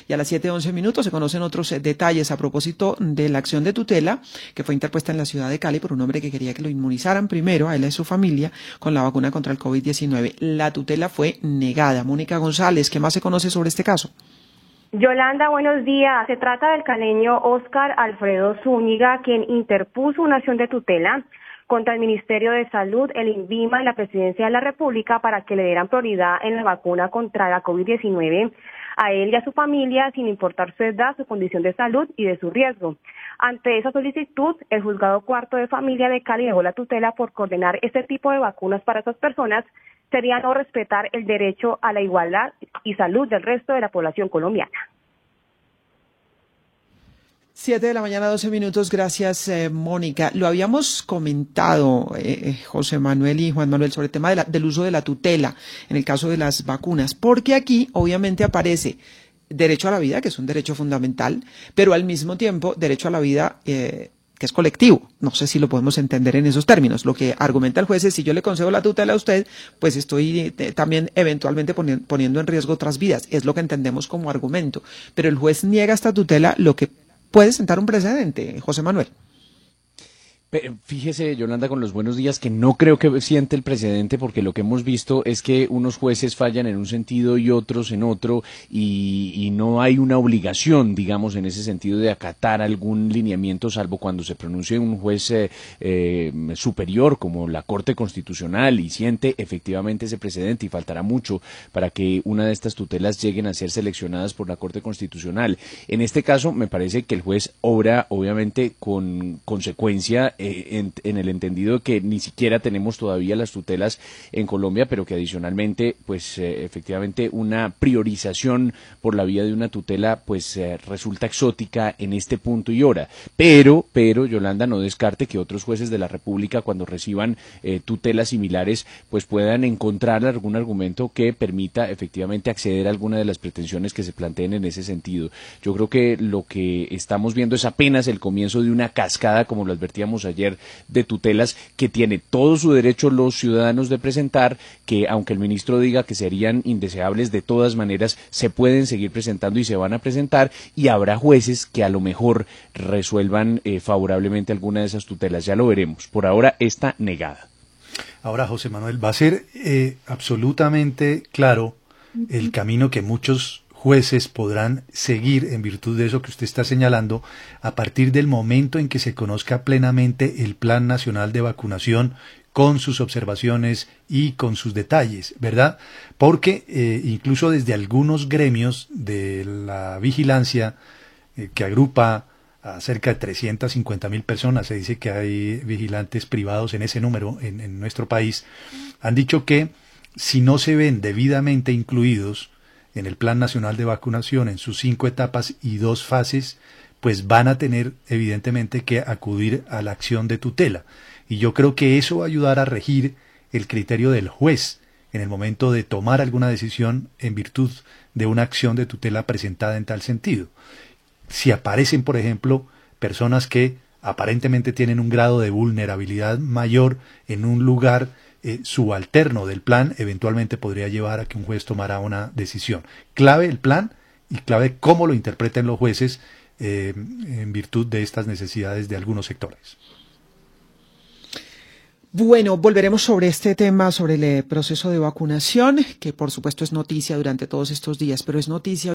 Y a las 7:11 se conocen otros detalles a propósito de la acción de tutela que fue interpuesta en la ciudad de Cali por un hombre que quería que lo inmunizaran primero, a él y a su familia, con la vacuna contra el COVID-19. La tutela fue negada. Mónica González, ¿qué más se conoce sobre este caso? Yolanda, buenos días. Se trata del caleño Óscar Alfredo Zúñiga, quien interpuso una acción de tutela contra el Ministerio de Salud, el INVIMA y la Presidencia de la República para que le dieran prioridad en la vacuna contra la COVID-19 a él y a su familia, sin importar su edad, su condición de salud y de su riesgo. Ante esa solicitud, el Juzgado Cuarto de Familia de Cali negó la tutela por coordinar este tipo de vacunas para esas personas. Sería no respetar el derecho a la igualdad y salud del resto de la población colombiana. 7:12 a.m, gracias Mónica. Lo habíamos comentado, José Manuel y Juan Manuel, sobre el tema del uso de la tutela en el caso de las vacunas, porque aquí obviamente aparece derecho a la vida, que es un derecho fundamental, pero al mismo tiempo derecho a la vida que es colectivo. No sé si lo podemos entender en esos términos. Lo que argumenta el juez es, si yo le concedo la tutela a usted, pues estoy también eventualmente poniendo en riesgo otras vidas. Es lo que entendemos como argumento. Pero el juez niega esta tutela, lo que puede sentar un precedente, José Manuel. Fíjese, Yolanda, con los buenos días, que no creo que siente el precedente, porque lo que hemos visto es que unos jueces fallan en un sentido y otros en otro, y no hay una obligación, digamos, en ese sentido de acatar algún lineamiento, salvo cuando se pronuncie un juez superior como la Corte Constitucional y siente efectivamente ese precedente, y faltará mucho para que una de estas tutelas lleguen a ser seleccionadas por la Corte Constitucional. En este caso, me parece que el juez obra, obviamente, con consecuencia, en el entendido de que ni siquiera tenemos todavía las tutelas en Colombia, pero que adicionalmente, pues efectivamente una priorización por la vía de una tutela, pues resulta exótica en este punto y hora. Pero, Yolanda, no descarte que otros jueces de la República, cuando reciban tutelas similares, pues puedan encontrar algún argumento que permita efectivamente acceder a alguna de las pretensiones que se planteen en ese sentido. Yo creo que lo que estamos viendo es apenas el comienzo de una cascada, como lo advertíamos ayer, de tutelas que tiene todo su derecho los ciudadanos de presentar, que aunque el ministro diga que serían indeseables, de todas maneras se pueden seguir presentando y se van a presentar, y habrá jueces que a lo mejor resuelvan favorablemente alguna de esas tutelas. Ya lo veremos. Por ahora está negada. Ahora, José Manuel, va a ser absolutamente claro el camino que muchos jueces podrán seguir en virtud de eso que usted está señalando a partir del momento en que se conozca plenamente el Plan Nacional de Vacunación con sus observaciones y con sus detalles, ¿verdad? Porque incluso desde algunos gremios de la vigilancia que agrupa a cerca de 350.000 personas, se dice que hay vigilantes privados en ese número en nuestro país, han dicho que si no se ven debidamente incluidos en el Plan Nacional de Vacunación, en sus 5 etapas y 2 fases, pues van a tener evidentemente que acudir a la acción de tutela. Y yo creo que eso va a ayudar a regir el criterio del juez en el momento de tomar alguna decisión en virtud de una acción de tutela presentada en tal sentido. Si aparecen, por ejemplo, personas que aparentemente tienen un grado de vulnerabilidad mayor en un lugar subalterno del plan, eventualmente podría llevar a que un juez tomara una decisión. Clave el plan y clave cómo lo interpreten los jueces en virtud de estas necesidades de algunos sectores. Bueno, volveremos sobre este tema, sobre el proceso de vacunación, que por supuesto es noticia durante todos estos días, pero es noticia